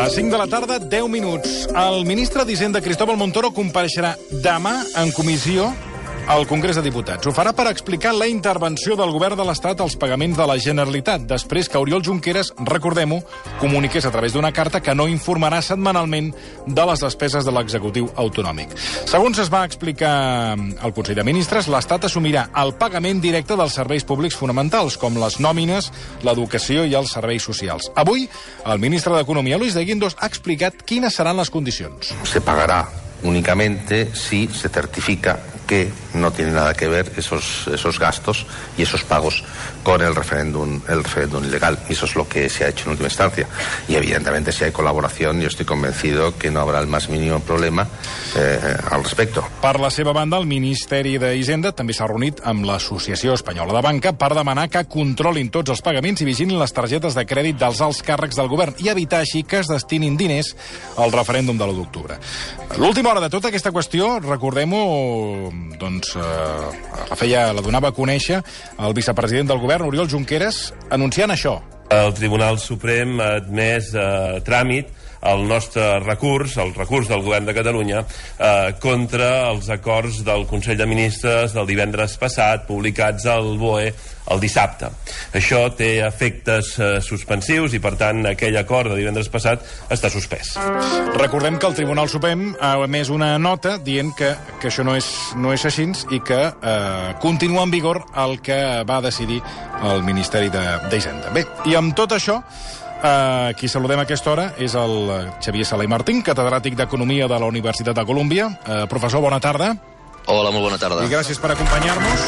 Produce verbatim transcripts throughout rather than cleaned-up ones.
Les cinc de la tarda, deu minuts. El ministre d'Hisenda, Cristóbal Montoro, compareixerà demà en comissió al Congrés de Diputats. Ho farà per explicar la intervenció del govern de l'Estat als pagaments de la Generalitat, després que Oriol Junqueras, recordem-ho, comuniqués a través d'una carta que no informarà setmanalment de les despeses de l'executiu autonòmic. Segons es va explicar al Consell de Ministres, l'Estat assumirà el pagament directe dels serveis públics fonamentals, com les nòmines, l'educació i els serveis socials. Avui, el ministre d'Economia, Luis de Guindos, ha explicat quines seran les condicions. Se pagará únicamente si se certifica que no tiene nada que ver esos, esos gastos y esos pagos con el referéndum, el referéndum ilegal. Y eso es lo que se ha hecho en última instancia. Y evidentemente si hay colaboración, yo estoy convencido que no habrá el más mínimo problema eh, al respecto. Per la seva banda, el Ministeri d'Hisenda també s'ha reunit amb l'Associació Espanyola de Banca per demanar que controlin tots els pagaments i vigilin les targetes de crèdit dels alts càrrecs del govern i evitar així que es destinin diners al referèndum de l'u d'octubre. L'última hora de tota aquesta qüestió, recordem-ho, doncs eh, la feia, la donava a conèixer el vicepresident del govern, Oriol Junqueras, anunciant això. El Tribunal Suprem ha admès a tràmit el nostre recurs, el recurs del govern de Catalunya, eh, contra els acords del Consell de Ministres del divendres passat, publicats al B O E el dissabte. Això té efectes eh, suspensius i, per tant, aquell acord de divendres passat està suspès. Recordem que el Tribunal Suprem ha emès una nota dient que, que això no és, no és així i que eh, continua en vigor el que va decidir el Ministeri d'Hisenda. Bé, i amb tot això, Uh, qui saludem a aquesta hora és el Xavier Sala i Martín, catedràtic d'Economia de la Universitat de Colúmbia. Uh, professor, bona tarda. Hola, molt bona tarda. I gràcies per acompanyar-nos.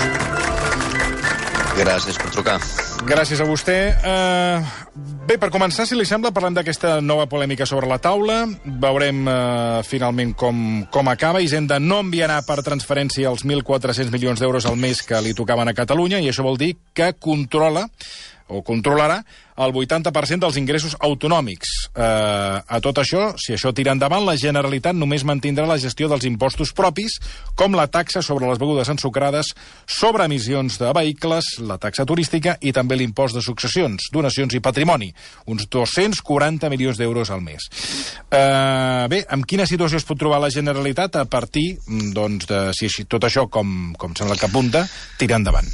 Gràcies per trucar. Gràcies a vostè. Uh, bé, per començar, si li sembla, parlem d'aquesta nova polèmica sobre la taula. Veurem uh, finalment com, com acaba. Hisenda no enviarà per transferència els mil quatre-cents milions d'euros al mes que li tocaven a Catalunya, i això vol dir que controla o controlarà el vuitanta per cent dels ingressos autonòmics. Eh, a tot això, si això tira endavant, la Generalitat només mantindrà la gestió dels impostos propis, com la taxa sobre les begudes ensucrades, sobre emissions de vehicles, la taxa turística i també l'impost de successions, donacions i patrimoni, uns dos-cents quaranta milions d'euros al mes. Eh, bé, amb quina situació es pot trobar la Generalitat a partir, doncs, de si tot això, com, com sembla que apunta, tira endavant?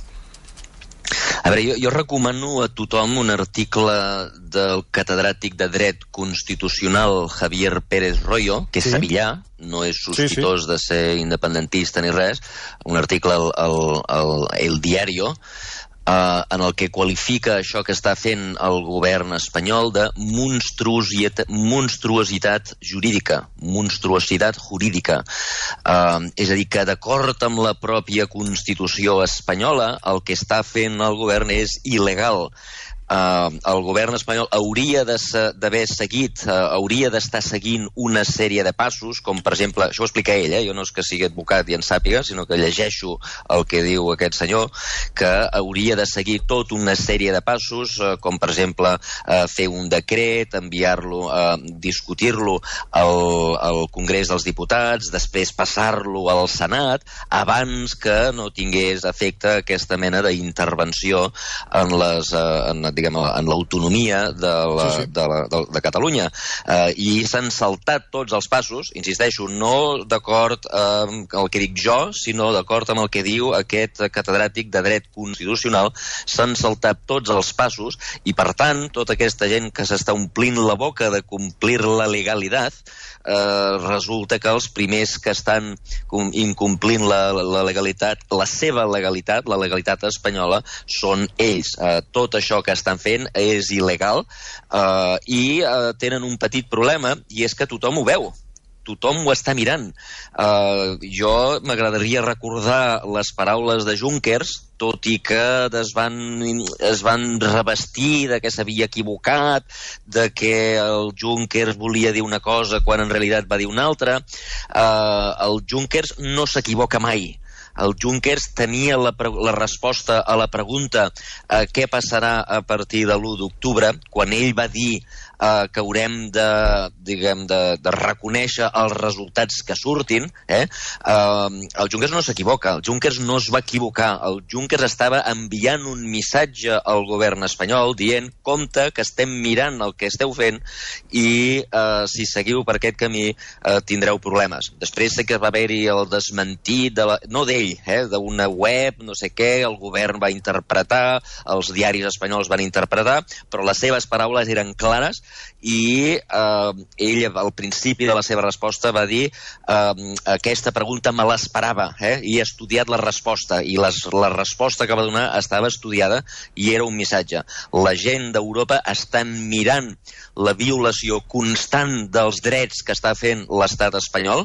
A veure, jo, jo recomano a tothom un article del catedràtic de Dret Constitucional Javier Pérez Royo, que és sí. sevillà, no és sospitós sí, sí. de ser independentista ni res, un article al, al, al El Diario, Uh, en el que qualifica això que està fent el govern espanyol de monstruositat, monstruositat jurídica, monstruositat jurídica. Uh, és a dir, que d'acord amb la pròpia Constitució espanyola, el que està fent el govern és il·legal. Uh, el govern espanyol hauria d'haver seguit, uh, hauria d'estar seguint una sèrie de passos, com per exemple, això ho explica ell, eh? Jo no és que sigui advocat i en sàpiga, sinó que llegeixo el que diu aquest senyor, que hauria de seguir tota una sèrie de passos, uh, com per exemple uh, fer un decret, enviar-lo, uh, discutir-lo al, al Congrés dels Diputats, després passar-lo al Senat, abans que no tingués efecte aquesta mena d'intervenció en les... Uh, en, diguem, en l'autonomia de, la, sí, sí. de, la, de, de Catalunya. Eh, I s'han saltat tots els passos, insisteixo, no d'acord amb el que dic jo, sinó d'acord amb el que diu aquest catedràtic de Dret Constitucional. S'han saltat tots els passos i, per tant, tota aquesta gent que s'està omplint la boca de complir la legalitat, eh, resulta que els primers que estan incomplint la, la legalitat, la seva legalitat, la legalitat espanyola, són ells. Eh, tot això que estan fent és il·legal eh, i eh, tenen un petit problema, i és que tothom ho veu. Tothom ho està mirant. Uh, jo m'agradaria recordar les paraules de Junckers, tot i que es van, es van revestir de que s'havia equivocat, de que el Junckers volia dir una cosa quan en realitat va dir una altra. Uh, el Junckers no s'equivoca mai. el Junckers tenia la, la resposta a la pregunta eh, què passarà a partir de l'u d'octubre, quan ell va dir eh, que haurem de, diguem, de, de reconèixer els resultats que surtin, eh? Eh, el Junckers no s'equivoca, el Junckers no es va equivocar, el Junckers estava enviant un missatge al govern espanyol dient, compte que estem mirant el que esteu fent i eh, si seguiu per aquest camí eh, tindreu problemes. Després sé que va haver-hi el desmentit, de la, no d'ell, eh, d'una web, no sé què, el govern va interpretar, els diaris espanyols van interpretar, però les seves paraules eren clares i eh, ell al principi de la seva resposta va dir eh, aquesta pregunta me l'esperava, eh, i he estudiat la resposta, i les, la resposta que va donar estava estudiada i era un missatge. La gent d'Europa estan mirant la violació constant dels drets que està fent l'estat espanyol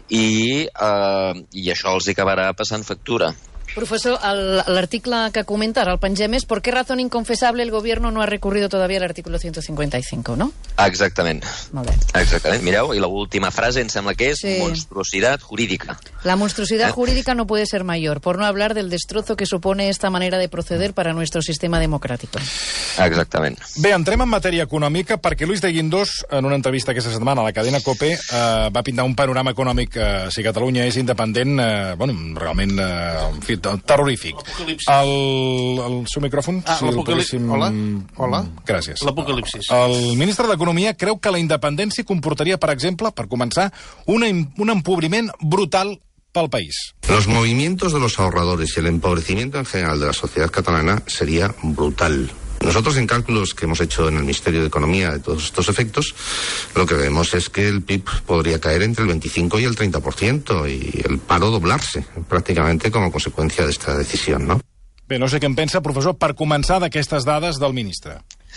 i, eh, i això els acabarà passant factura. Profesor, l'article que comenta, el pengem és ¿por qué razón inconfesable el gobierno no ha recurrido todavía al artículo ciento cincuenta y cinco, no? Exactament. Molt bé. Exactament. Mireu, i l'última frase em sembla que és sí. Monstruosidad jurídica. La monstruosidad eh? jurídica no puede ser mayor, por no hablar del destrozo que supone esta manera de proceder para nuestro sistema democrático. Exactament. Bé, entrem en matèria econòmica perquè Luis de Guindos, en una entrevista aquesta setmana a la cadena COPE, eh, va pintar un panorama econòmic, eh, si Catalunya és independent, eh, bueno, realment, eh, en fi, terrorífic. El, el seu micròfon, ah, si el poguéssim... Hola? Hola? Gràcies. L'apocalipsis. El ministre d'Economia creu que la independència comportaria, per exemple, per començar, una, un empobriment brutal pel país. Los movimientos de los ahorradores y el empobrecimiento en general de la sociedad catalana sería brutal. Nosotros, en cálculos que hemos hecho en el Ministerio de Economía de todos estos efectos, lo que vemos es que el P I B podría caer entre el veinticinco y el treinta por ciento y el paro doblarse prácticamente como consecuencia de esta decisión, ¿no? Bé, no sé què en pensa, professor, per començar d'aquestes dades del ministre.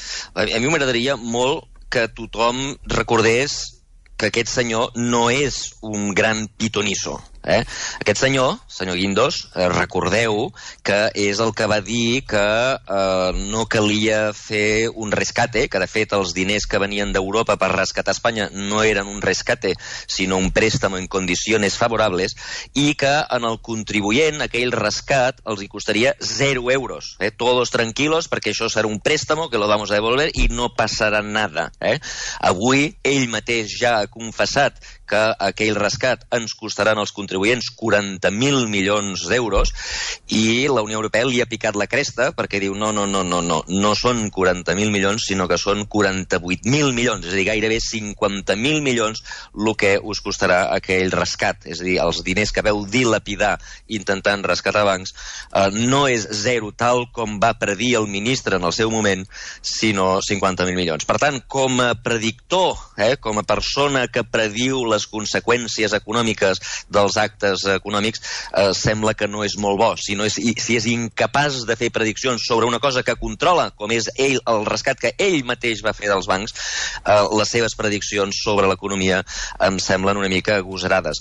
A mi m'agradaria molt que tothom recordés que aquest senyor no és un gran pitonisso. Eh? Aquest senyor, senyor Guindos, eh, recordeu que és el que va dir que eh, no calia fer un rescate, que de fet els diners que venien d'Europa per rescatar Espanya no eren un rescate, sinó un préstamo en condicions favorables, i que en el contribuent aquell rescat els hi costaria zero euros. Eh? Todos tranquilos, perquè això serà un préstamo que lo vamos a devolver i no passarà nada. Eh? Avui ell mateix ja ha confessat que aquell rescat ens costaran als contribuents quaranta mil milions d'euros i la Unió Europea li ha picat la cresta perquè diu no, no, no, no, no, no són quaranta mil milions, sinó que són quaranta-vuit mil milions, és a dir, gairebé cinquanta mil milions el que us costarà aquell rescat, és a dir, els diners que veu dilapidar intentant rescatar bancs eh, no és zero tal com va predir el ministre en el seu moment, sinó cinquanta mil milions. Per tant, com a predictor, eh, com a persona que prediu les conseqüències econòmiques dels actes econòmics, eh, sembla que no és molt bo. Si, no és, si és incapaç de fer prediccions sobre una cosa que controla, com és ell, el rescat que ell mateix va fer dels bancs, eh, les seves prediccions sobre l'economia em semblen una mica agosarades.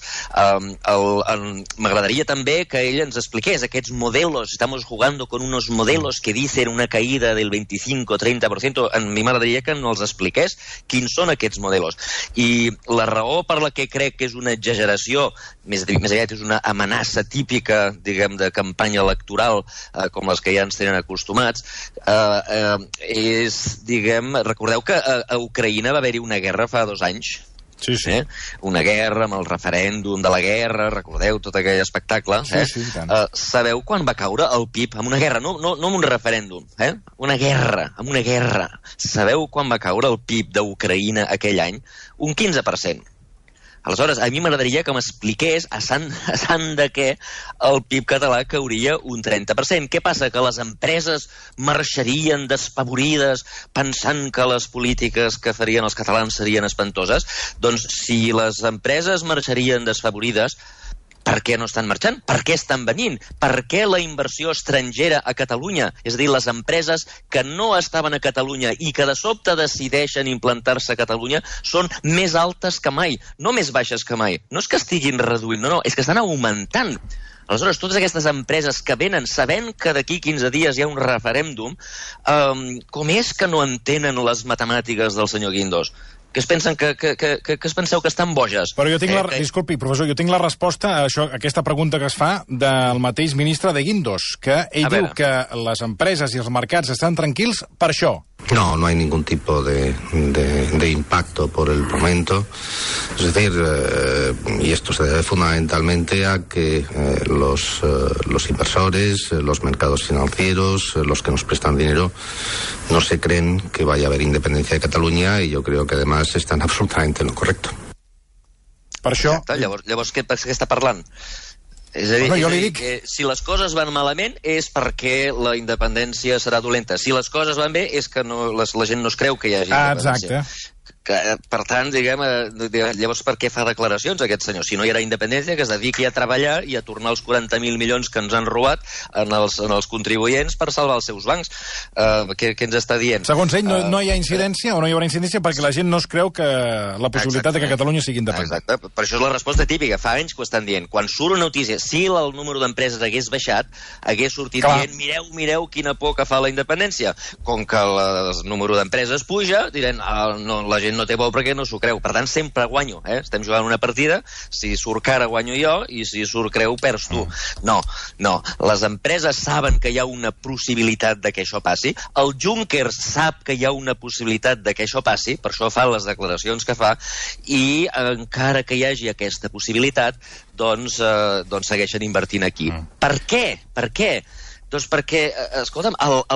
Eh, M'agradaria també que ell ens expliqués aquests modelos, estamos jugando con unos modelos que dicen una caída del veinticinco a treinta por ciento, a mi m'agradaria que no els expliqués quins són aquests modelos. I la raó per la que crec que és una exageració, més, més aviat és una amenaça típica, diguem, de campanya electoral, eh, com les que ja ens tenen acostumats, eh, eh, és, diguem, recordeu que a, a Ucraïna va haver-hi una guerra fa dos anys? Sí, sí. Eh? Una guerra amb el referèndum de la guerra, recordeu tot aquell espectacle? Sí, eh? sí, tant. Uh, sabeu quan va caure el P I B amb una guerra? No, no, no amb un referèndum, eh? Una guerra, amb una guerra. Sabeu quan va caure el P I B d'Ucraïna aquell any? Un quinze per cent. Aleshores, a mi m'agradaria que m'expliqués a sant, a sant de què el P I B català cauria un trenta per cent. Què passa? Que les empreses marxarien despavorides pensant que les polítiques que farien els catalans serien espantoses? Doncs si les empreses marxarien desfavorides, per què no estan marxant? Per què estan venint? Per què la inversió estrangera a Catalunya? És a dir, les empreses que no estaven a Catalunya i que de sobte decideixen implantar-se a Catalunya són més altes que mai, no més baixes que mai. No és que estiguin reduint, no, no, és que estan augmentant. Aleshores, totes aquestes empreses que venen sabent que d'aquí quinze dies hi ha un referèndum, um, com és que no entenen les matemàtiques del senyor Guindos? Que es pensen que, que, que, que es penseu que estan boges. Però jo tinc la... Eh, que... Disculpi, professor, jo tinc la resposta a, això, a aquesta pregunta que es fa del mateix ministre de Guindos, que ell diu que les empreses i els mercats estan tranquils per això. No, no hay ningún tipo de, de, de impacto por el momento. Es decir, eh, y esto se debe fundamentalmente a que eh, los, eh, los inversores, eh, los mercados financieros, eh, los que nos prestan dinero, no se creen que vaya a haber independencia de Cataluña y yo creo que además están absolutamente en lo correcto. Per això... Exacte, llavors, llavors què, què està parlant? És a dir, bueno, és jo a li dir dic... que si les coses van malament és perquè la independència serà dolenta. Si les coses van bé és que no, les, la gent no es creu que hi hagi ah, independència. Exacte. Que, per tant, diguem, llavors per què fa declaracions aquest senyor? Si no hi ha independència, que es dediqui a treballar i a tornar els quaranta mil milions que ens han robat en els, en els contribuents per salvar els seus bancs. Uh, què, què ens està dient? Segons ell, no, no hi ha incidència o no hi haurà incidència perquè la gent no es creu que la possibilitat Exacte. de que Catalunya sigui independent. Exacte. Per això és la resposta típica. Fa anys que ho estan dient. Quan surt una notícia, si el número d'empreses hagués baixat, hagués sortit Clar. dient, mireu, mireu quina por que fa la independència. Com que el número d'empreses puja, diran, ah, no, la gent no té por perquè no s'ho creu. Per tant, sempre guanyo. Eh? Estem jugant una partida, si surt cara guanyo jo i si surt creu perds tu. No, no. Les empreses saben que hi ha una possibilitat de que això passi. El Juncker sap que hi ha una possibilitat de que això passi, per això fa les declaracions que fa, i encara que hi hagi aquesta possibilitat, doncs, eh, doncs segueixen invertint aquí. Mm. Per què? Per què? Doncs perquè, escolta'm,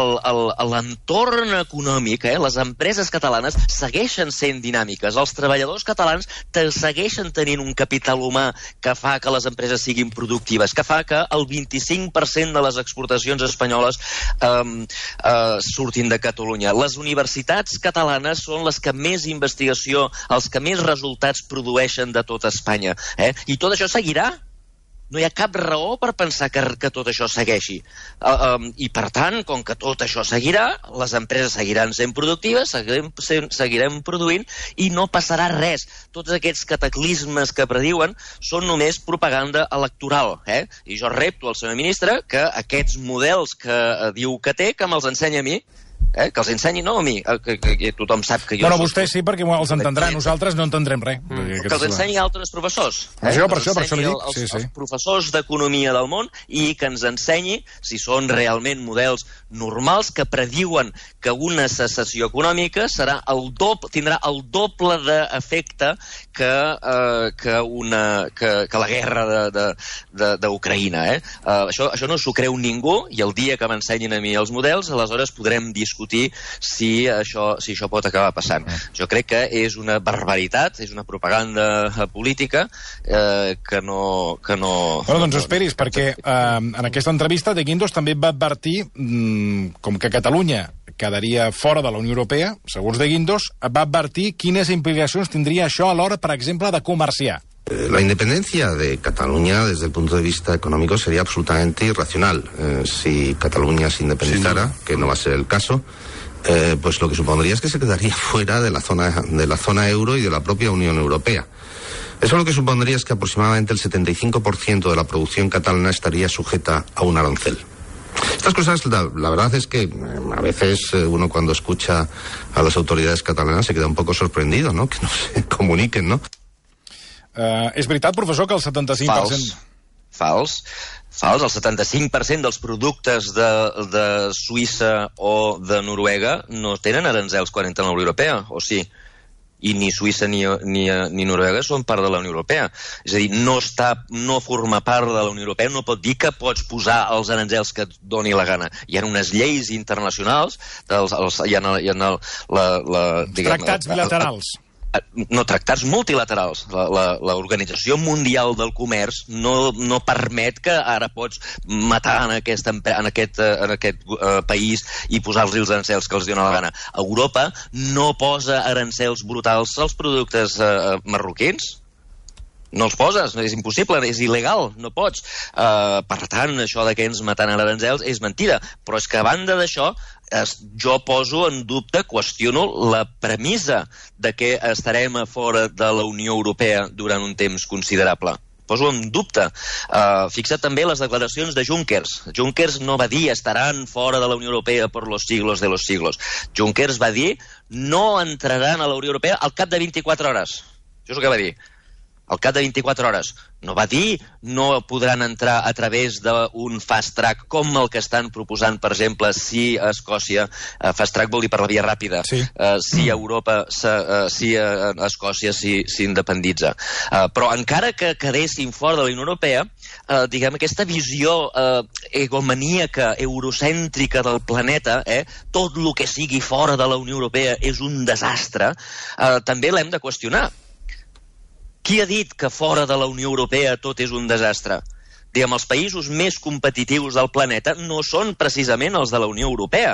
l'entorn econòmic, eh, les empreses catalanes segueixen sent dinàmiques. Els treballadors catalans te segueixen tenint un capital humà que fa que les empreses siguin productives, que fa que el vint-i-cinc per cent de les exportacions espanyoles eh, eh, surtin de Catalunya. Les universitats catalanes són les que més investigació, els que més resultats produeixen de tot Espanya. Eh? I tot això seguirà. No hi ha cap raó per pensar que, que tot això segueixi. Uh, um, I, per tant, com que tot això seguirà, les empreses seguiran sent productives, seguirem, seguirem produint i no passarà res. Tots aquests cataclismes que prediuen són només propaganda electoral. Eh? I jo repto al senyor ministre que aquests models que uh, diu que té, que me'ls ensenya a mi. Eh? Que els ensenyi, no a mi, que, que, que tothom sap que jo... Bueno, vostè sí, perquè els entendrà, nosaltres no entendrem res. Mm. Que els ensenyi altres professors. Eh? Això, per això, per això li dic. Els, sí, sí. els professors d'economia del món i que ens ensenyi si són realment models normals que prediuen que una secessió econòmica serà el doble, tindrà el doble d'efecte que, eh, que, una, que, que la guerra d'Ucraïna. Eh? Uh, això, això no s'ho creu ningú i el dia que m'ensenyin a mi els models, aleshores podrem discutir si això, si això pot acabar passant. Jo crec que és una barbaritat, és una propaganda política eh, que no... Que no bueno, doncs esperis, no, perquè eh, en aquesta entrevista de Guindos també va advertir mmm, com que Catalunya quedaria fora de la Unió Europea, segons de Guindos, va advertir quines implicacions tindria això a l'hora, per exemple, de comerciar. La independencia de Cataluña desde el punto de vista económico sería absolutamente irracional. Eh, si Cataluña se independizara, sí, que no va a ser el caso, eh, pues lo que supondría es que se quedaría fuera de la zona, de la zona euro y de la propia Unión Europea. Eso lo que supondría es que aproximadamente el setenta y cinco por ciento de la producción catalana estaría sujeta a un arancel. Estas cosas, la, la verdad es que a veces uno cuando escucha a las autoridades catalanas se queda un poco sorprendido, ¿no? Que no se comuniquen, ¿no? Uh, és veritat, professor, que el setanta-cinc per cent... Fals. Fals. Fals. El setanta-cinc per cent dels productes de, de Suïssa o de Noruega no tenen aranzels quan entren a la Unió Europea, o sí? I ni Suïssa ni, ni, ni Noruega són part de la Unió Europea. És a dir, no, està, no forma part de la Unió Europea, no pot dir que pots posar els aranzels que et doni la gana. Hi ha unes lleis internacionals, dels, els, hi ha, hi ha la, la, diguem, tractats bilaterals. No, tractats multilaterals. L'Organització Mundial del Comerç no, no permet que ara pots matar en aquest, en aquest, en aquest uh, país i posar-los els arancels que els dona la gana. Europa no posa arancels brutals als productes uh, marroquins. No els poses, és impossible, és il·legal, no pots. Uh, per tant, això de que ens matant a arancels és mentida. Però és que a banda d'això, es, jo poso en dubte, qüestiono la premissa de que estarem a fora de la Unió Europea durant un temps considerable. poso en dubte. Uh, fixa't també les declaracions de Junckers. Junckers no va dir estaran fora de la Unió Europea per los siglos de los siglos. Junckers va dir no entraran a la Unió Europea al cap de vint-i-quatre hores. Això és el que va dir. Al cap de vint-i-quatre hores. No va dir no podran entrar a través d'un fast track com el que estan proposant, per exemple, si a Escòcia, uh, fast track vol dir per la via ràpida, sí. uh, si a Europa, uh, si a Escòcia s'independitza. Uh, però encara que quedessin fora de la Unió Europea, uh, diguem, aquesta visió uh, egomaníaca, eurocèntrica del planeta, eh, tot el que sigui fora de la Unió Europea és un desastre, uh, també l'hem de qüestionar. Qui ha dit que fora de la Unió Europea tot és un desastre? Diguem, els països més competitius del planeta no són precisament els de la Unió Europea.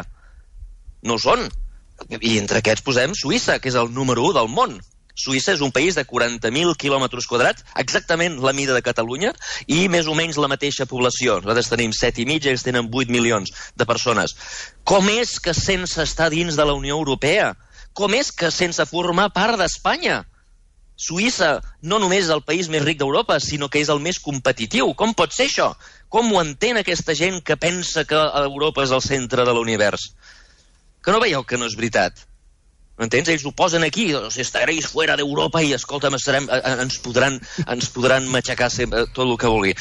No són. I entre aquests posem Suïssa, que és el número u del món. Suïssa és un país de quaranta mil quilòmetres quadrats, exactament la mida de Catalunya, i més o menys la mateixa població. Nosaltres tenim set i mig, ells tenen vuit milions de persones. Com és que sense estar dins de la Unió Europea? Com és que sense formar part d'Espanya? Suïssa no només és el país més ric d'Europa, sinó que és el més competitiu. Com pot ser això? Com ho entén aquesta gent que pensa que Europa és el centre de l'univers? Que no veieu que no és veritat? M'entens? Ells ho posen aquí, si estaréis fora d'Europa i, escolta'm, estarem, ens, podran, ens podran matxacar sempre, tot el que vulgui.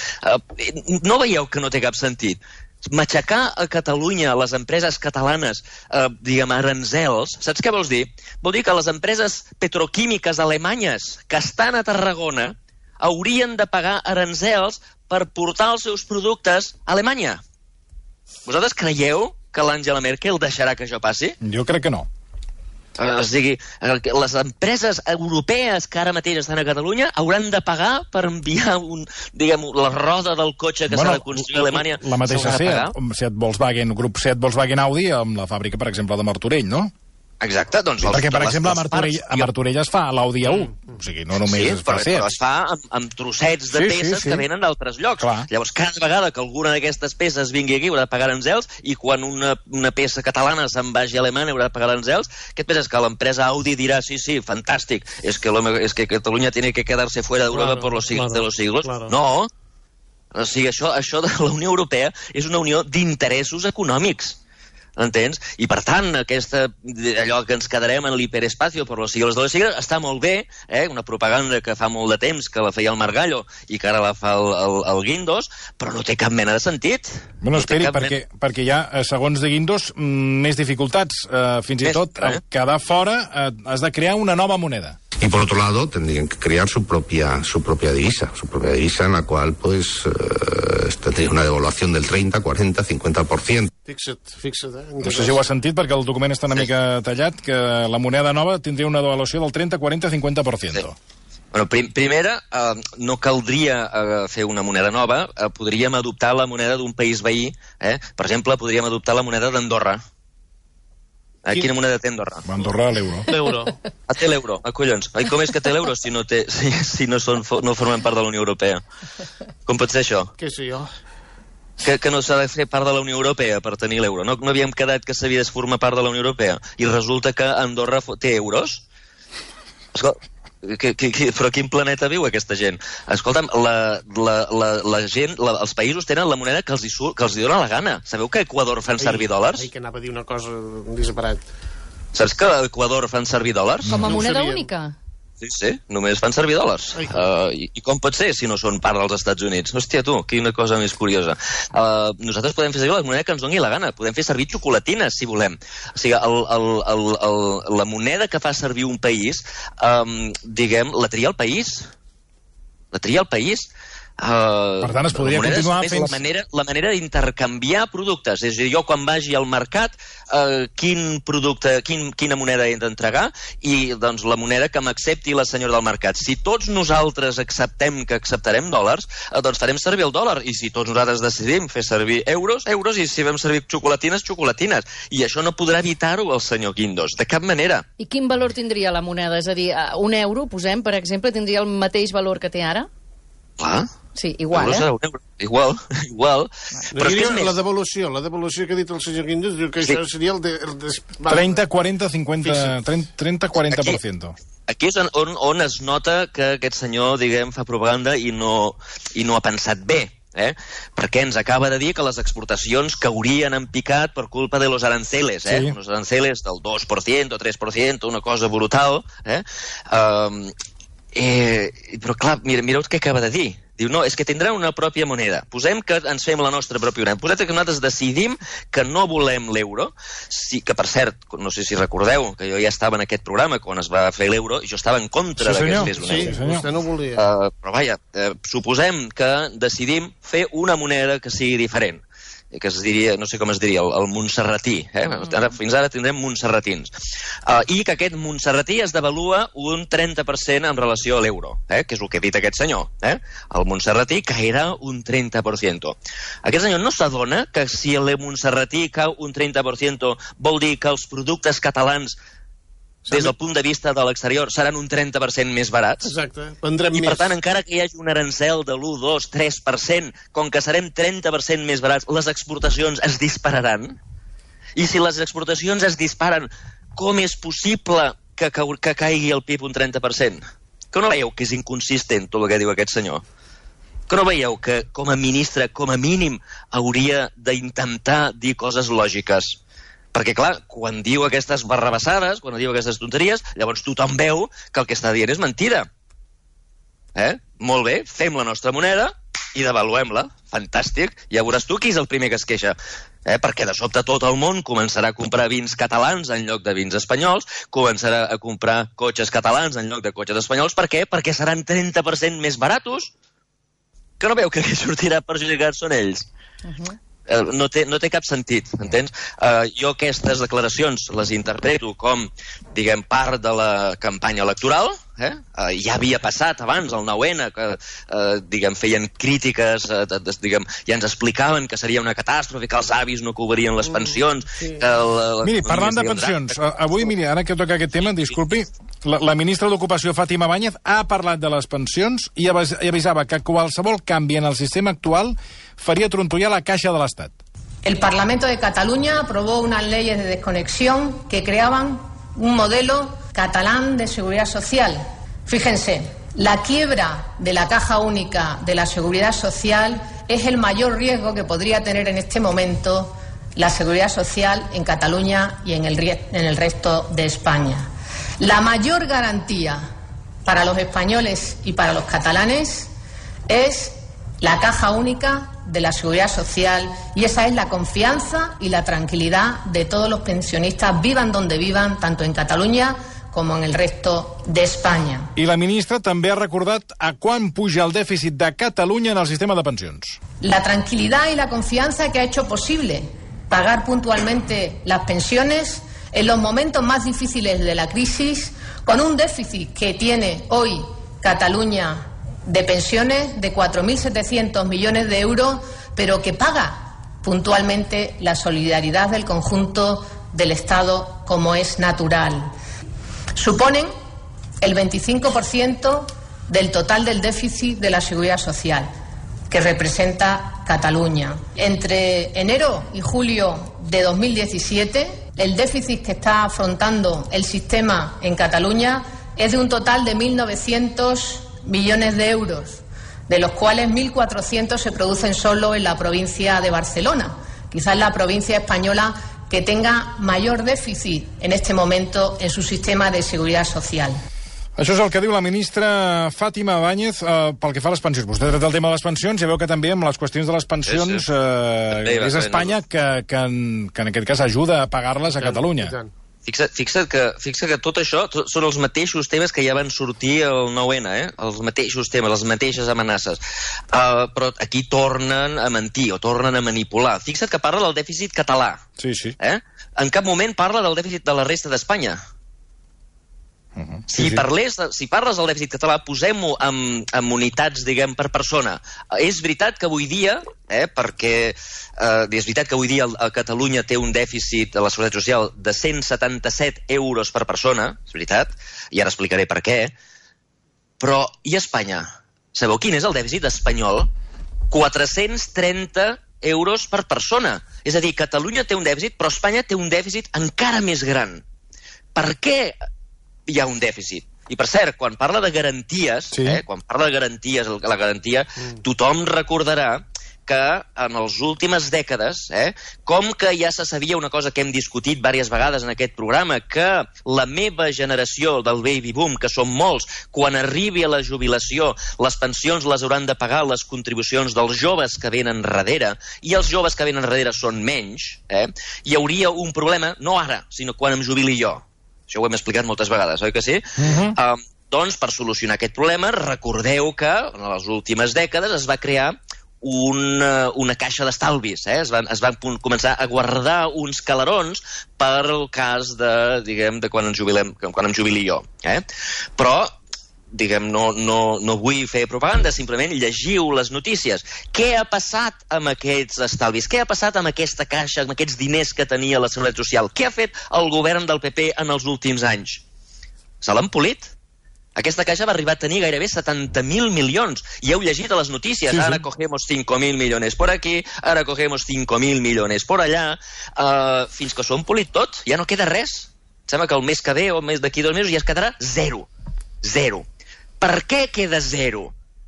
No veieu que no té cap sentit? Matxacar a Catalunya, a les empreses catalanes, eh, diguem, aranzels, saps què vols dir? Vol dir que les empreses petroquímiques alemanyes que estan a Tarragona haurien de pagar aranzels per portar els seus productes a Alemanya. Vosaltres creieu que l'Angela Merkel deixarà que això passi? Jo crec que no. O sigui, les empreses europees que ara mateix estan a Catalunya hauran de pagar per enviar un, diguem, la roda del cotxe que bueno, s'ha de construir a Alemanya. La mateixa Seat, Seat Volkswagen, grup Seat Volkswagen Audi, amb la fàbrica, per exemple, de Martorell, no? Exacte, doncs... Sí, perquè, per exemple, a Martorell, a Martorell es fa l'Audi A un. O sigui, no només sí, es fa però, Seat. però es fa amb, amb trossets de sí, peces sí, sí. que venen d'altres llocs. Clar. Llavors, cada vegada que alguna d'aquestes peces vingui aquí haurà de pagar aranzels, i quan una, una peça catalana se'n vagi a Alemanya haurà de pagar aranzels. Què et penses? Que l'empresa Audi dirà, sí, sí, fantàstic, és que, lo, és que Catalunya tiene que quedarse fuera d'Europa claro, por los siglos claro, de los siglos. Claro. No. O sigui, això, això de la Unió Europea és una unió d'interessos econòmics. Entens? I per tant, aquesta, allò que ens quedarem en l'hiperespacio per los siglos de los siglos està molt bé, eh? Una propaganda que fa molt de temps que la feia el Margallo i que ara la fa el, el, el Guindos, però no té cap mena de sentit. Bueno, no esperi, perquè, mena... perquè hi ha, segons de Guindos, més dificultats. Uh, fins més, i tot, eh? Quedar fora, uh, has de crear una nova moneda. Y por otro lado tendrían que crear su propia su propia divisa, su propia divisa en la cual pues eh, tendría una devaluación del treinta, cuarenta, cincuenta por ciento. Fixa't, fixa't, eh? No sé si ho has sentit, perquè el document està una sí. mica tallat, que la moneda nova tindria una devaluació del treinta, quaranta, cinquanta por ciento. Sí. Bueno, prim primera, eh, no caldria eh, fer una moneda nova, eh, podríem adoptar la moneda d'un país veí, eh? Per exemple, podríem adoptar la moneda d'Andorra. Eh, quina moneda té Andorra? Andorra, l'euro. L'euro. Ah, té l'euro, ah, collons. Ai, com és que té l'euro si no, té, si, si no, són, no formen part de la Unió Europea? Com pot ser això? Què sé jo? Que, que no s'ha de fer part de la Unió Europea per tenir l'euro. No, no havíem quedat que s'havia de formar part de la Unió Europea. I resulta que Andorra té euros? Escolta, que, que, que, però quin planeta viu aquesta gent? Escolta'm, la, la, la, la gent, la, els països tenen la moneda que els, hi surt, que els hi dona la gana. Sabeu que a Equador fan ai, servir dòlars? Ai, que anava a dir una cosa disparat. Saps que a Equador fan servir dòlars? Com a no moneda única? Sí, sí, només fan servir dòlars. Uh, i, I com pot ser si no són part dels Estats Units? Hòstia, tu, quina cosa més curiosa. Uh, nosaltres podem fer servir la moneda que ens doni la gana. Podem fer servir xocolatines, si volem. O sigui, el, el, el, el, la moneda que fa servir un país, um, diguem, la tria el país. La tria el país. Uh, per tant, es podria continuar fent... La manera, la manera d'intercanviar productes. És a dir, jo quan vagi al mercat, uh, quin producte, quin, quina moneda he d'entregar, i doncs la moneda que m'accepti la senyora del mercat. Si tots nosaltres acceptem que acceptarem dòlars, uh, doncs farem servir el dòlar. I si tots nosaltres decidim fer servir euros, euros, i si fem servir xocolatines, xocolatines. I això no podrà evitar-ho el senyor Guindos, de cap manera. I quin valor tindria la moneda? És a dir, un euro, posem, per exemple, tindria el mateix valor que té ara? Clar. Sí, igual, euros, eh? Un euro. Igual, igual. No, però és la devolució, la devolució que ha dit el senyor Guindos, diu que sí. Això seria el de... El de... treinta, quaranta, cinquanta... treinta, quaranta por ciento. aquí és on, on es nota que aquest senyor, diguem, fa propaganda i no, i no ha pensat bé. Eh? Perquè ens acaba de dir que les exportacions caurien en picat per culpa de los aranceles, eh? Sí. Unos aranceles del dos per cent o tres per cent, una cosa brutal. Eh? Um, eh, però clar, mira, mireu què acaba de dir. Diu, no, és que tindrà una pròpia moneda. Posem que ens fem la nostra pròpia moneda. Posem que nosaltres decidim que no volem l'euro, sí, que per cert, no sé si recordeu, que jo ja estava en aquest programa quan es va fer l'euro, i jo estava en contra sí, de que es fes una sí, euro. vostè no volia. Uh, però vaja, uh, suposem que decidim fer una moneda que sigui diferent, que es diria, no sé com es diria, el, el montserratí. Eh? Ara, fins ara tindrem montserratins. Uh, I que aquest montserratí es devalua un trenta per cent en relació a l'euro, eh? Que és el que ha dit aquest senyor. Eh? El montserratí cairà un trenta per cent. Aquest senyor no s'adona que si el montserratí cau un trenta per cent vol dir que els productes catalans des del punt de vista de l'exterior seran un trenta per cent més barats. Exacte, vendrem I més. per tant, encara que hi hagi un arancel de l'u, dos, tres per cent, com que serem trenta per cent més barats, les exportacions es dispararan. I si les exportacions es disparen, com és possible que, ca que caigui el P I B un trenta per cent? Que no veieu que és inconsistent tot el que diu aquest senyor? Que no veieu que, com a ministre, com a mínim, hauria d'intentar dir coses lògiques? Perquè, clar, quan diu aquestes barrabassades, quan diu aquestes tonteries, llavors tothom veu que el que està dient és mentida. Eh? Molt bé, fem la nostra moneda i devaluem-la. Fantàstic. Ja veuràs tu qui és el primer que es queixa. Eh? Perquè de sobte tot el món començarà a comprar vins catalans en lloc de vins espanyols, començarà a comprar cotxes catalans en lloc de cotxes espanyols. Per què? Perquè seran trenta per cent més baratos. Que no veu que qui sortirà perjudicats són ells? Uh-huh. No té, no té cap sentit, entens? Uh, jo aquestes declaracions les interpreto com, diguem, part de la campanya electoral. Eh? Uh, ja havia passat abans, el nou ene, que, uh, diguem, feien crítiques, uh, de, de, diguem, ja ens explicaven que seria una catàstrofe, que els avis no cobrien les pensions... Mm, sí. que el, el, miri, parlant de pensions, uh, avui, miri, ara que toca aquest tema, disculpi, la, la ministra d'Ocupació, Fátima Báñez, ha parlat de les pensions i avisava que qualsevol canvi en el sistema actual faria trontollar la caixa de l'Estat. El Parlamento de Cataluña aprobó unas leyes de desconexión que creaban un modelo catalán de seguridad social. Fíjense, la quiebra de la Caja Única de la Seguridad Social es el mayor riesgo que podría tener en este momento la seguridad social en Cataluña y en el, en el resto de España. La mayor garantía para los españoles y para los catalanes es la Caja Única de la Seguridad Social, y esa es la confianza y la tranquilidad de todos los pensionistas, vivan donde vivan, tanto en Cataluña com en el resto d'Espanya. I la ministra també ha recordat a quan puja el dèficit de Catalunya en el sistema de pensions. La tranquilidad y la confianza que ha hecho posible pagar puntualmente las pensiones en los momentos más difíciles de la crisis, con un déficit que tiene hoy Cataluña de pensiones de cuatro mil setecientos millones de euros, pero que paga puntualmente la solidaridad del conjunto del Estado como es natural. Suponen el veinticinco por ciento del total del déficit de la Seguridad Social que representa Cataluña. Entre enero y julio de dos mil diecisiete, el déficit que está afrontando el sistema en Cataluña es de un total de mil novecientos millones de euros, de los cuales mil cuatrocientos se producen solo en la provincia de Barcelona, quizás la provincia española que tenga mayor déficit en este momento en su sistema de seguridad social. Això és el que diu la ministra Fátima Báñez eh, pel que fa a les pensions. Vostè ha tret el tema de les pensions, ja veu que també amb les qüestions de les pensions sí, sí. Eh, és Espanya que, que, en, que en aquest cas ajuda a pagar-les a Catalunya. Fixa't, fixa't, que, fixa't que tot això tot, són els mateixos temes que ja van sortir el nou ene, eh? Els mateixos temes, les mateixes amenaces. Uh, però aquí tornen a mentir o tornen a manipular. Fixa't que parla del dèficit català. Sí, sí. Eh? En cap moment parla del dèficit de la resta d'Espanya. Uh-huh. Si, sí, sí. Parles, si parles del dèficit català, posem-ho amb, amb unitats, diguem, per persona. És veritat que avui dia, eh, perquè eh, és veritat que avui dia a Catalunya té un dèficit de la Seguretat Social de cent setanta-set euros per persona, és veritat, i ara explicaré per què, però i Espanya? Sabeu quin és el dèficit espanyol? quatre-cents trenta euros per persona. És a dir, Catalunya té un dèficit, però Espanya té un dèficit encara més gran. Per què hi ha un dèficit? I, per cert, quan parla de garanties, sí. eh, quan parla de garanties, la garantia, mm. tothom recordarà que en les últimes dècades, eh, com que ja se sabia una cosa que hem discutit diverses vegades en aquest programa, que la meva generació del baby boom, que són molts, quan arribi a la jubilació, les pensions les hauran de pagar les contribucions dels joves que venen darrere, i els joves que venen darrere són menys, eh, hi hauria un problema, no ara, sinó quan em jubili jo. Això ho hem explicat moltes vegades, oi que sí? Uh-huh. um, doncs, per solucionar aquest problema, recordeu que en les últimes dècades es va crear Una, una caixa d'estalvis, eh? es, van, es van començar a guardar uns calarons per el cas de, diguem, de quan, em jubilem, quan em jubili jo. Eh? Però, diguem, no, no, no vull fer propaganda, simplement llegiu les notícies. Què ha passat amb aquests estalvis? Què ha passat amb aquesta caixa, amb aquests diners que tenia la Seguretat Social? Què ha fet el govern del P P en els últims anys? Se l'han polit? Aquesta caixa va arribar a tenir gairebé setanta mil milions. I heu llegit a les notícies. Sí, sí. Ara cogemos cinco mil millones por aquí, ara cogemos cinco mil millones por allà, uh, fins que s'ho han polit tot. Ja no queda res. Em sembla que el mes que ve o el mes d'aquí dos mesos ja es quedarà zero. Zero. Per què queda zero?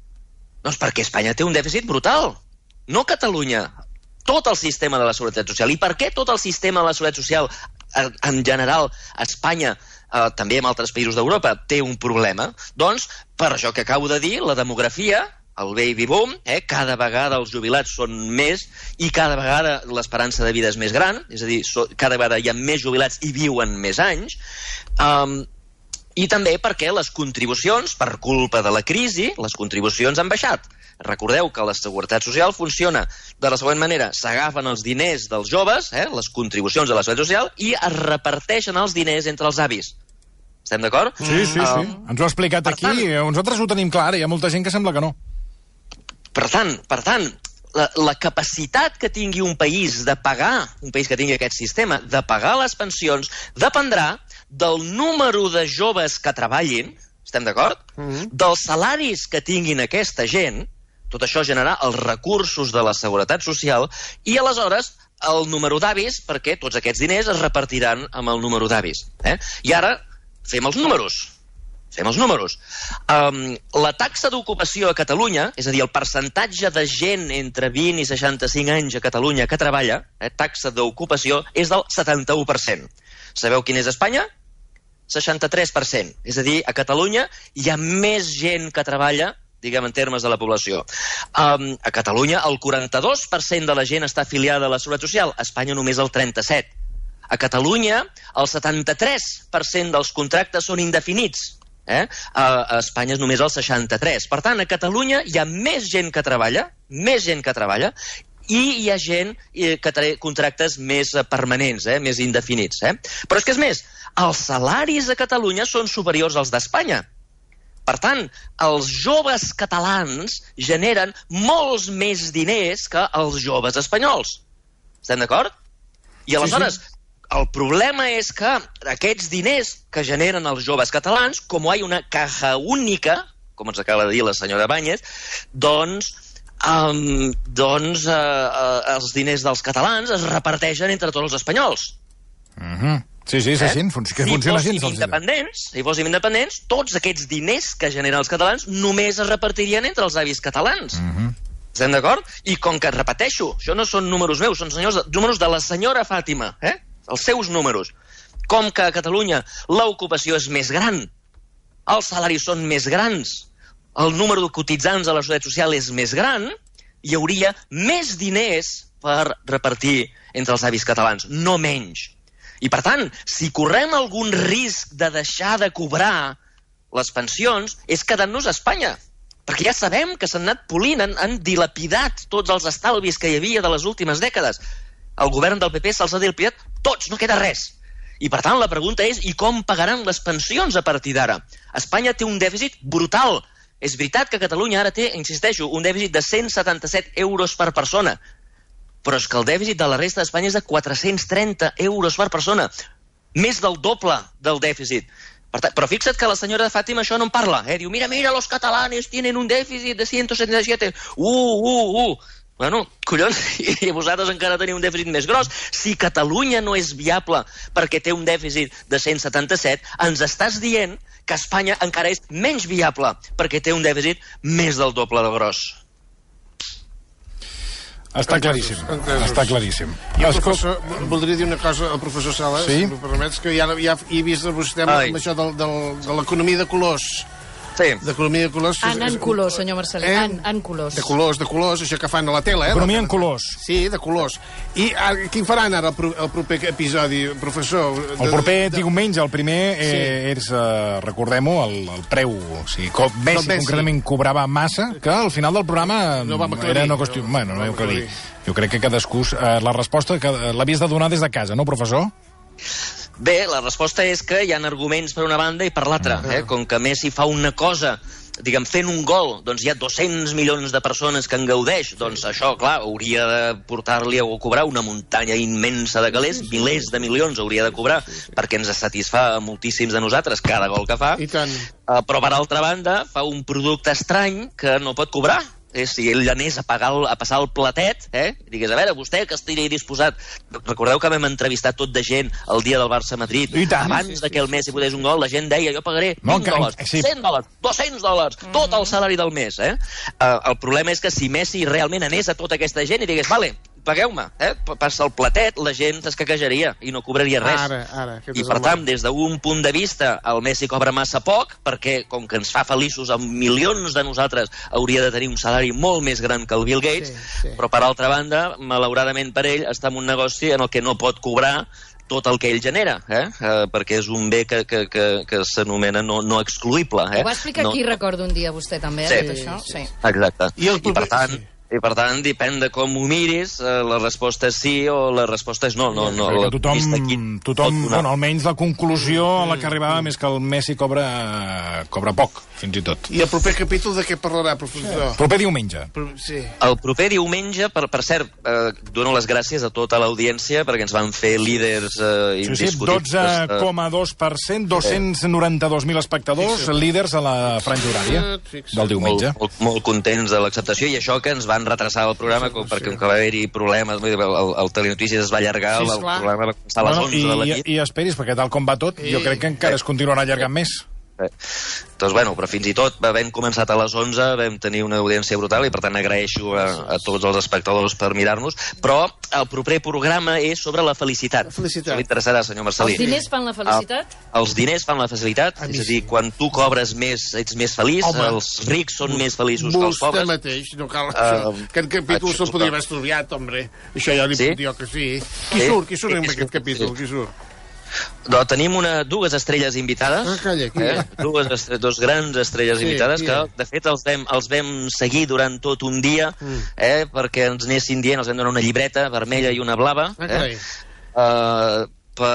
Doncs perquè Espanya té un dèficit brutal. No Catalunya. Tot el sistema de la Seguretat Social. I per què tot el sistema de la Seguretat Social, en general, a Espanya, Uh, també en altres països d'Europa, té un problema? Doncs, per això que acabo de dir, la demografia, el baby boom, eh, cada vegada els jubilats són més i cada vegada l'esperança de vida és més gran, és a dir, so, cada vegada hi ha més jubilats i viuen més anys, um, i també perquè les contribucions, per culpa de la crisi, les contribucions han baixat. Recordeu que la Seguretat Social funciona de la següent manera. S'agafen els diners dels joves, eh, les contribucions de la Seguretat Social, i es reparteixen els diners entre els avis. Estem d'acord? Sí, sí, sí. Uh, Ens ho ha explicat aquí. Tant, nosaltres ho tenim clar. Hi ha molta gent que sembla que no. Per tant, per tant la, la capacitat que tingui un país de pagar, un país que tingui aquest sistema, de pagar les pensions, dependrà del número de joves que treballin, estem d'acord? Uh-huh. Dels salaris que tinguin aquesta gent, tot això generarà els recursos de la Seguretat Social, i aleshores el número d'avis, perquè tots aquests diners es repartiran amb el número d'avis. Eh? I ara fem els números. Fem els números. Um, la taxa d'ocupació a Catalunya, és a dir, el percentatge de gent entre vint i seixanta-cinc anys a Catalunya que treballa, eh, taxa d'ocupació, és del setanta-u per cent. Sabeu quin és a Espanya? seixanta-tres per cent. És a dir, a Catalunya hi ha més gent que treballa, diguem, en termes de la població. Um, a Catalunya el quaranta-dos per cent de la gent està afiliada a la Seguretat Social, a Espanya només el trenta-set per cent. A Catalunya, el setanta-tres per cent dels contractes són indefinits. Eh? A, a Espanya és només el seixanta-tres per cent. Per tant, a Catalunya hi ha més gent que treballa, més gent que treballa, i hi ha gent eh, que té contractes més eh, permanents, eh, més indefinits. Eh? Però és que és més, els salaris a Catalunya són superiors als d'Espanya. Per tant, els joves catalans generen molts més diners que els joves espanyols. Estem d'acord? I aleshores, sí, sí. El problema és que aquests diners que generen els joves catalans, com hi ha una caja única, com ens acaba de dir la senyora Báñez, doncs, um, doncs uh, uh, els diners dels catalans es reparteixen entre tots els espanyols. Uh-huh. Sí, sí, és eh? així, fun que funciona així. Si fóssim independents, si fóssim independents, tots aquests diners que generen els catalans només es repartirien entre els avis catalans. Uh-huh. Estem d'acord? I com que, repeteixo, això no són números meus, són senyors, números de la senyora Fàtima, eh? Els seus números. Com que a Catalunya l'ocupació és més gran, els salaris són més grans, el número de cotitzants a la Seguretat Social és més gran, hi hauria més diners per repartir entre els avis catalans, no menys. I per tant, si correm algun risc de deixar de cobrar les pensions, és quedant-nos a Espanya. Perquè ja sabem que s'han anat polint, han, han dilapidat tots els estalvis que hi havia de les últimes dècades. El govern del P P se'ls ha dilapidat tots, no queda res. I per tant la pregunta és, i com pagaran les pensions a partir d'ara? Espanya té un dèficit brutal. És veritat que Catalunya ara té, insisteixo, un dèficit de cent setanta-set euros per persona. Però és que el dèficit de la resta d'Espanya és de quatre-cents trenta euros per persona. Més del doble del dèficit. Per tant, però fixa't que la senyora Fàtima això no en parla. Eh? Diu, mira, mira, los catalanes tienen un dèficit de ciento setenta y siete. Uh, uh, uh. Bueno, collons, i vosaltres encara teniu un dèficit més gros. Si Catalunya no és viable perquè té un dèficit de cent setanta-set, ens estàs dient que Espanya encara és menys viable perquè té un dèficit més del doble de gros. Està claríssim, està claríssim. I el professor, voldria dir una cosa al professor Sala, si em permets, que ja he vist vostè amb això de l'economia de colors. Sí. D'economia de colors. En, en colors, senyor Marcelí, eh? en, en colors. De colors, de colors, això que fan a la tele, eh? Economia en colors. Sí, de colors. I ara, quin faran ara el, pro, el proper episodi, professor? De, el proper de, de... diumenge, el primer, eh, sí. és, eh, recordem-ho, el, el preu. O sigui, com Messi, Messi concretament cobrava massa, que al final del programa no era una qüestió... No, bueno, no heu que dir. Jo crec que cadascú... Eh, la resposta que l'havies de donar des de casa, no, professor? Bé, la resposta és que hi ha arguments per una banda i per l'altra. Eh? Com que Messi fa una cosa, diguem, fent un gol, doncs hi ha dos-cents milions de persones que en gaudeix, doncs això, clar, hauria de portar-li a cobrar una muntanya immensa de calés, milers de milions hauria de cobrar, perquè ens satisfà a moltíssims de nosaltres cada gol que fa. I tant. Uh, però, per altra banda, fa un producte estrany que no pot cobrar. Eh, si ell anés a, pagar el, a passar el platet, eh, i digués, a veure, vostè que estigui disposat... Recordeu que vam entrevistar tot de gent el dia del Barça-Madrid? Abans de que el Messi podés un gol, la gent deia, jo pagaré vint dòlars, cent dòlars, dos-cents dòlars, tot el salari del mes. Eh? Uh, el problema és que si Messi realment anés a tota aquesta gent i digués, vale, pagueu-me, eh? Passa el platet, la gent es caquejaria i no cobraria res. Ara, ara, I per tant, des d'un punt de vista, el Messi cobra massa poc, perquè com que ens fa feliços amb milions de nosaltres, hauria de tenir un salari molt més gran que el Bill Gates, sí, sí. Però per altra banda, malauradament per ell, està en un negoci en el que no pot cobrar tot el que ell genera, eh? Uh, perquè és un bé que, que, que, que s'anomena no, no excluïble. Eh? Ho va explicar no... aquí, recordo, un dia vostè també, sí. eh, tot això? Sí. Exacte. I, el... I per tant... Sí. I, per tant, depèn de com ho miris, eh, la resposta és sí o la resposta és no. no, no la tothom, aquí, tothom bueno, almenys la conclusió a la que arribava més que el Messi cobra, cobra poc, fins i tot. I el proper capítol de què parlarà, professor? Sí. Proper diumenge. Sí. El proper diumenge, per, per cert, eh, dono les gràcies a tota l'audiència perquè ens van fer líders eh, indiscutibles. Sí, sí, dotze coma dos per cent, dos-cents noranta-dos mil espectadors, sí. líders a la franja horària del diumenge. Molt, molt, molt contents de l'acceptació, i això que ens van retrasar el programa, com, perquè com que va haver-hi problemes, el, el, el Telenotícies es va allargar, sí, el, el programa va començar a les onze de la nit. I, i esperis, perquè tal com va tot, jo crec que encara es continuarà allargant més. Eh. Doncs, bueno, però fins i tot havent començat a les onze vam tenir una audiència brutal i per tant agraeixo a, a tots els espectadors per mirar-nos, però el proper programa és sobre la felicitat. La felicitat. Això m'interessarà, senyor Marcelí. Els diners fan la felicitat? El, els diners fan la facilitat, és a dir, quan tu cobres més ets més feliç, home, els rics són més feliços que els pobres. Vostè mateix, no cal això. Uh, aquest capítol se'l podria haver estudiat, hombre. Això ja li sí? puc dir que sí. Qui sí? surt? Qui surt en aquest capítol? Sí. Qui surt? No, tenim una, dues estrelles invitades, ah, calla, eh? dues estre dos grans estrelles sí, invitades que, de fet, els vam, els vam seguir durant tot un dia, mm. eh? perquè ens anessin dient, els vam donar una llibreta vermella i una blava, ah, eh? uh,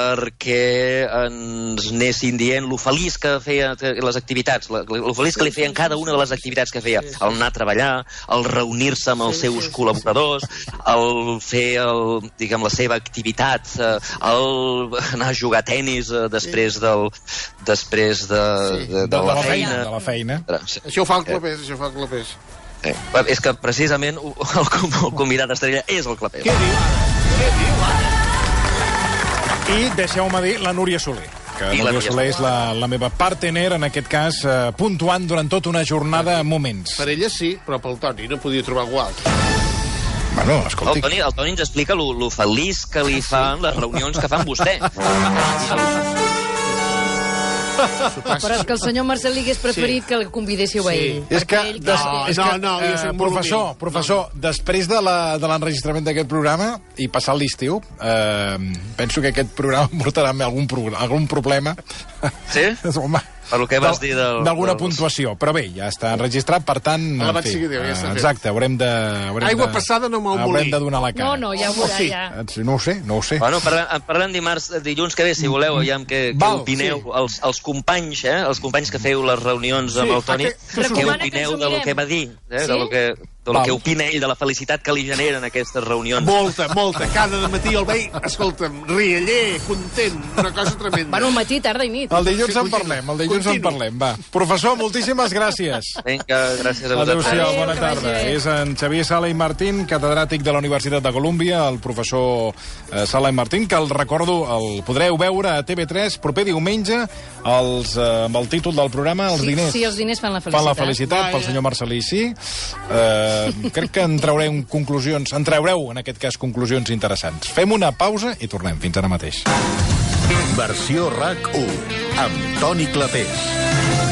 perquè ens anessin dient lo feliç que feia les activitats, lo feliç que li feien cada una de les activitats que feia, el anar a treballar, el reunir-se amb els seus col·laboradors, el fer el, diguem, la seva activitat, el anar a jugar a tenis després del després de, de, de, de la feina. De la feina. Això ho fa el Clapés, això ho fa el Clapés. Eh, és que precisament el, el convidat estrella és el Clapés. Què diu? Què diu, ara? I deixeu-me dir la Núria Soler, que la Núria Soler és la, la meva partner, en aquest cas, eh, puntuant durant tota una jornada a moments. Per ella sí, però pel Toni no podia trobar algú altre. Bueno, escolti... El Toni, el Toni ens explica lo, lo feliç que li fan les reunions que fan vostè. Però és que el senyor Marcelí hagués preferit sí. que el convidéssiu a ell. Sí. És que, ell... des, no, és no, que no, jo soc eh, professor, professor, no. després de l'enregistrament d'aquest programa i passat l'estiu, eh, penso que aquest programa portarà algun, pro, algun problema. Sí? Home, per lo que vas dir del... D'alguna del... puntuació, però bé, ja està enregistrat, per tant... A la en fi, seguideu, ja està exacte, haurem de... Haurem Aigua de, passada no me'l molí. Haurem de donar la cara. No, no, ja ho veurà, sí. ja. No ho sé, no ho sé. Bueno, parlem, parlem dimarts, dilluns que ve, si voleu, aviam que, que Val, opineu, sí. els, els companys, eh, els companys que feu les reunions amb sí, el Toni, que, què opineu de lo que va dir, eh, sí? de lo que... tot el que opina ell de la felicitat que li generen aquestes reunions. Molta, molta. Cada matí el veig, escolta'm, rialler, content, una cosa tremenda. Bueno, matí, tarda i nit. El dilluns en parlem, el dilluns en parlem, va. Professor, moltíssimes gràcies. Vinga, gràcies a vosaltres. Adéu-siau, bona tarda. És en Xavier Sala i Martín, catedràtic de la Universitat de Colúmbia, el professor eh, Sala i Martín, que el recordo, el podreu veure a T V tres proper diumenge, els, eh, amb el títol del programa, Els sí, diners. Sí, els diners fan la felicitat. Fan la felicitat, ah, pel senyor Marcelí, sí. Eh, crec que en traurem conclusions, en traureu, en aquest cas, conclusions interessants. Fem una pausa i tornem. Fins ara mateix. Versió RAC u, amb Toni Clapés.